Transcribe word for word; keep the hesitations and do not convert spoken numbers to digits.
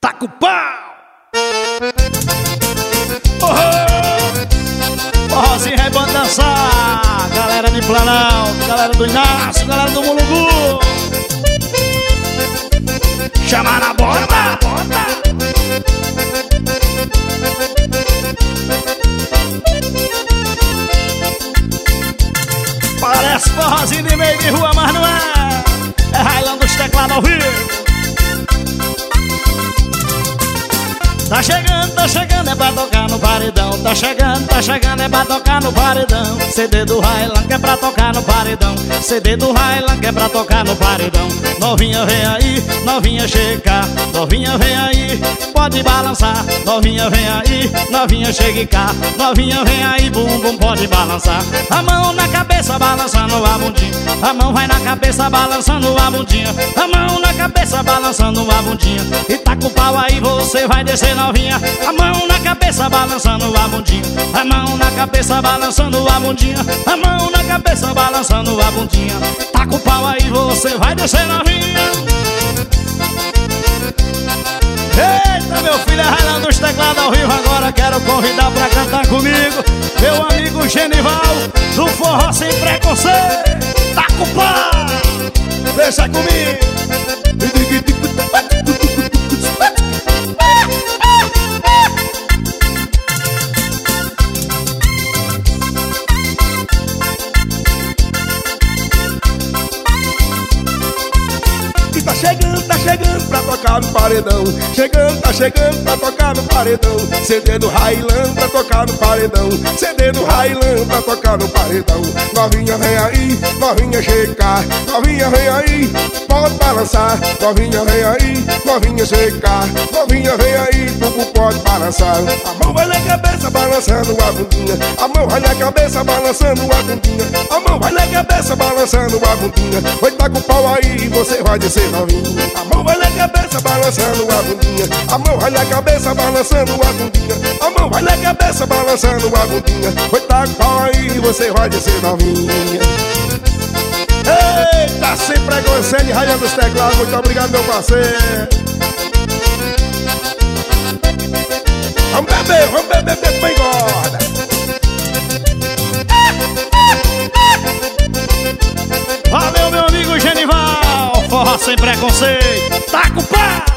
taca o pau. Oh, forrozinho é bom dançar. Galera de Planalto, galera do Inácio, galera do Mulungu. Chama na bota, bota. Parece forrozinho de meio de rua, mas não é. É railando os teclados ao vivo. Tá chegando, tá chegando, é pra tocar no paredão. Tá chegando, tá chegando, é pra tocar no paredão. C D do Highland que é pra tocar no paredão. C D do Highland que é pra tocar no paredão. Novinha vem aí, novinha chega. Novinha vem aí, pode balançar. Novinha vem aí, novinha chega cá. Novinha vem aí, bumbum pode balançar. A mão na cabeça balançando a bundinha. A mão vai na cabeça balançando a bundinha. A mão na cabeça balançando a bundinha. E tá com o pau aí, você vai descer novinha. A mão na cabeça balançando a bundinha. A mão na cabeça balançando a bundinha. A mão na cabeça balançando a bundinha. Tá com o pau aí, você vai descer novinha. Eita, meu filho, é railando os teclados ao vivo agora. Quero convidar pra cantar comigo meu amigo Genival, do Forró Sem Preconceito. Tá com o pau, deixa comigo. Tá chegando, tá chegando pra tocar no paredão. Chegando, tá chegando pra tocar no paredão. C D do Highland pra tocar no paredão. C D do Highland pra tocar no paredão. Novinha vem aí, novinha chega. Novinha vem aí, pode balançar. Novinha vem aí, novinha chega. Novinha vem aí, tudo pode balançar. A mão vai na cabeça balançando a bundinha. A mão vai na cabeça balançando a bundinha. A mão vai na cabeça balançando a bundinha. Vai tá com o pau aí, você vai descer novinha. A mão vai na cabeça balançando a bundinha. A mão vai na cabeça balançando a bundinha. A mão vai na cabeça balançando a bundinha. Vai tá com pau aí, você vai descer novinha. Eita, sem preconceito, railando os teclados. Muito obrigado, meu parceiro. Vamos beber, vamos beber, beber pra engorda. Valeu, meu amigo Genival, Forró Sem Preconceito. Tá com pau.